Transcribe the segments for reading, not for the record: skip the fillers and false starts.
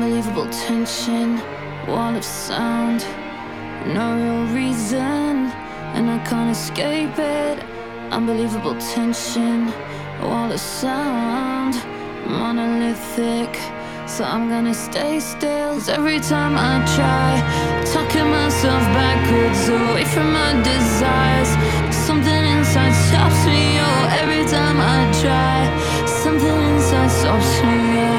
Unbelievable tension, wall of sound, no real reason, and I can't escape it. Unbelievable tension, wall of sound, monolithic, so I'm gonna stay still. 'Cause every time I try, talking myself backwards away from my desires, something inside stops me. Oh, every time I try, something inside stops me.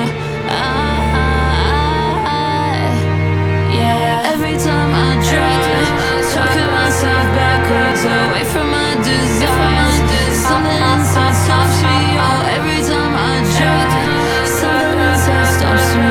Every time I try, talking myself backwards away from my desires, something inside stops me. Oh, every time I try, something inside stops me.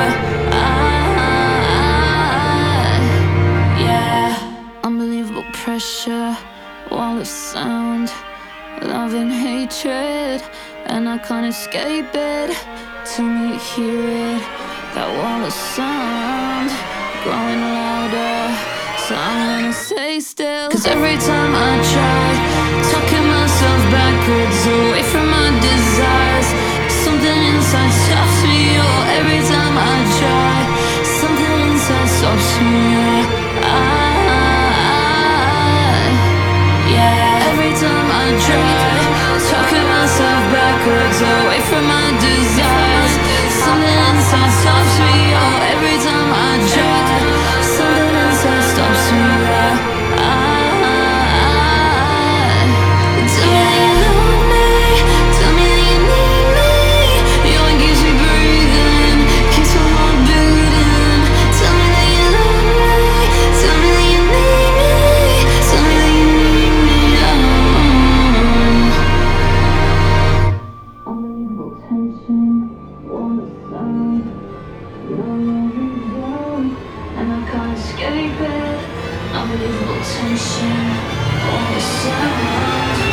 Unbelievable pressure, wall of sound, love and hatred, and I can't escape it. Till you hear it, that wall of sound growing louder, so I'm gonna stay still. 'Cause every time I try, talking myself backwards away from my desires, something inside stops me. Oh, every time I try, something inside stops me. Every time I try, talking myself backwards away from my desires, something inside stops me. Oh, every time I try, something inside stops me. Tell me that you love me, tell me that you need me. You're what keeps me breathing, keeps my heart beating. Tell me that you love me, tell me that you need me, tell me that you need me. Unbelievable tension, wall of sound, no reason, and I can't escape it. Unbelievable tension, wall of sound.